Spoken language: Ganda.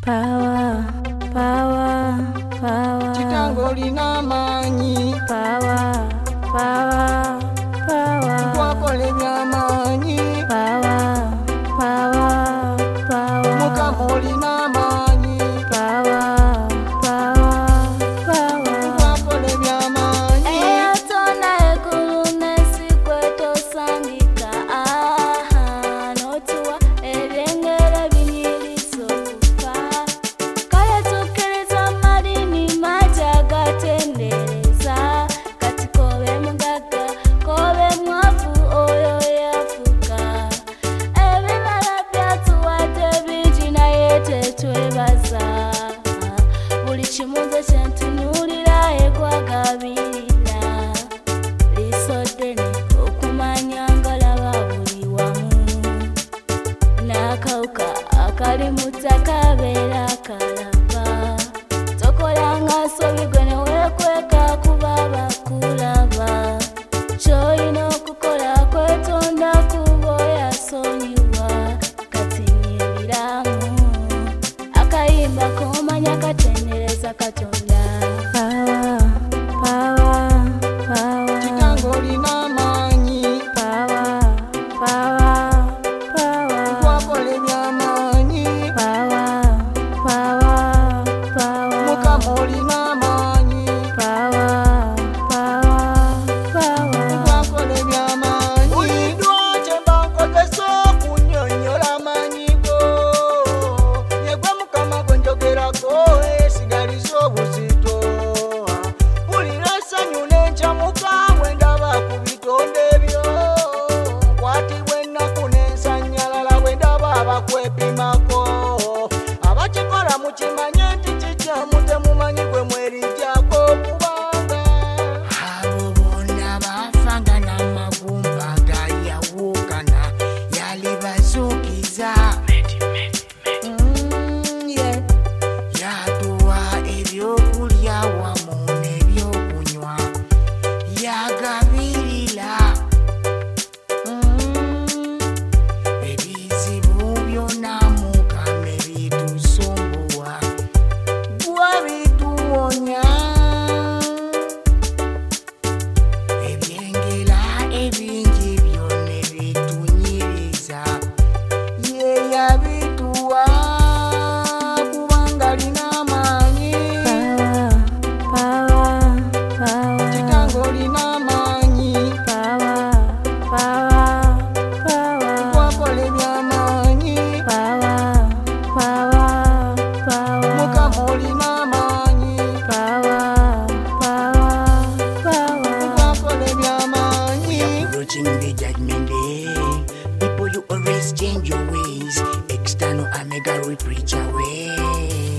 Power, power, power. Chitango lina manyi. Power, power, power. Wakole bya manyi. Power, power, power. Mukama lina manyi. Power, power, power. Wakole bya manyi. Eyatona egulu n'ensi kwetosangika. N'otuwa ebyengera binyiriza okufa. Kale tukkiriza amalini mangi agatendereza. Kati kobe mugagga, kobe mwavu oyo yafuka. Ebibala byatuwadde bingi naye tetwebaza. Buli kimu nze kye ntunuulira ekwagabirira. Liiso ddene okumanya nga laba buli wamu. N'akawuka akali mu ttaka abeera kalaba. Tokola nga nsobi gwe ne weekweka kuba bakulaba. Ky'olina okukola kwetonda kuba oyasonyiwa. Kati nyibiramu akayimba k'omanya katendereza Katonda. Power, power, power. Chitango lina manyi. Power, power, power. Wakole bya manyi. Power, power, power. Mukama lina manyi. Power, power, power. Wakole bya manyi. Bulijjo kye bankozesa okunnyonnyola amanyigo. Ye gwe Mukama gwe njogerako esigaliza obuzito. Mpulira essanyu n'enkyamuka bwe ndaba ku bitonde byo. Nkwatibwa ennaku n'ensannyalala bwe ndaba abakwepimako. Abakikola mukimanye nti kikyamu temumanyi gwe mwerijjako kubanga abo bonna baafanga n'amagumba gayawukana yali bazuukiza. Yatuwa ebyokulya wamu n'ebyokunywa yagabirira. Ebizibu byonna Mukama ebitusumbuwa gwe bituwonya. Ebyengera ebingi byonna ebitunyiriza ye yabituwa kubanga lina amanyi. Power, power, Chitango lina manyi. power, power, power. Wakole bya manyi. Power, power, power. Mukama lina manyi. Power, power, power. Wakole bya manyi. Approaching the judgment day, people you always change your ways. External Omega we preach away.